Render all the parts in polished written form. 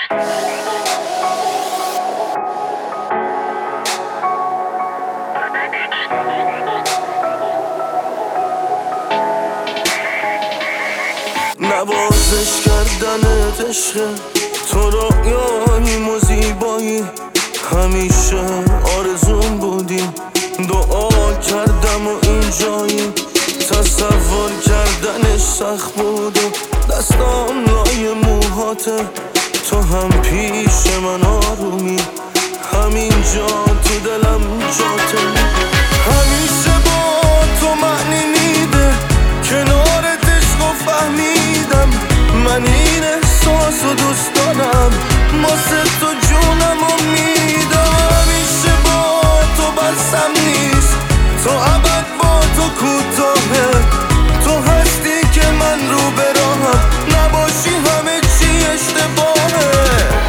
نوازش کردن عشق تو رویاییم و زیبایی همیشه آرزوم بودیم، دعا کردم و اینجایی، تصور کردنش سخت بود و دستام لای موهاته، تو هم پیش من آرومی، همینجا تو دلم جاته، همیشه با تو معنی میده کنارت عشق و فهمیدم من این احساس و دوست دارم، واسه تو جونم و میدم، همیشه با تو بسم نیست تو ابد با تو کوتاهه، تو هستی که من رو به راهم نباشی همه چی اشتباهه.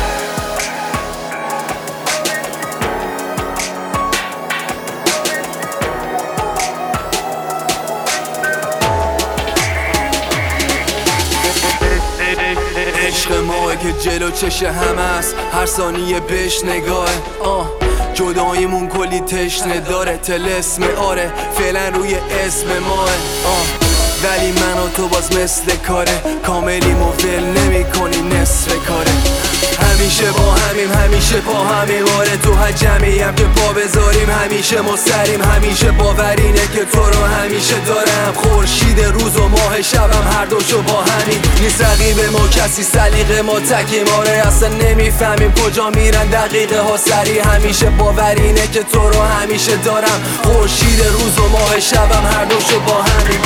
عشق ماه که جلو چش همه است، هر ثانیه بهش نگاه جداییمون کلی تشنه داره، طلسم آره فعلا روی اسم ماه ولی من و تو باز مثل کاره، کاملیم و ول نمی کنیم نصف کاره، همیشه با همیم همیشه با همیم آره تو هر جمعیم که پا بذاریم همیشه مستریم، همیشه باورینه که تو رو همیشه دارم، خورشید روز و ماه شبم هر دوشو با همین، نیست رقیب ما کسی سلیقه ما تکیم آره اصلا نمیفهمیم کجا میرن دقیقه ها سری، همیشه باورینه که تو رو همیشه دارم، خورشید روز و ماه شبم هر دوشو با همین.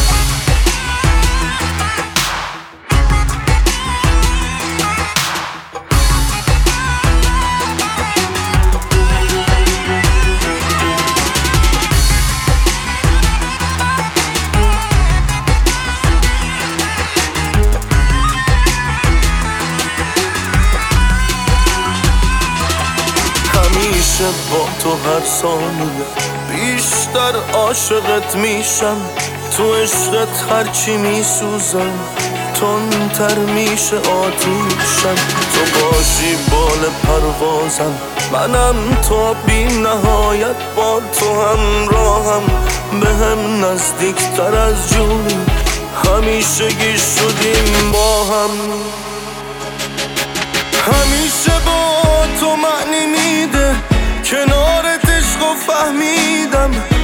با تو هر ثانیه بیشتر عاشقت میشم، تو عشقت هرچی میسوزم تندتر میشه آتیشم، تو باشی بال پروازم منم تا بی نهایت با تو همراهم، به هم نزدیکتر از جونی همیشگی شدیم با هم، همیشه با تو معنی میده کنارت عشق و فهمیدم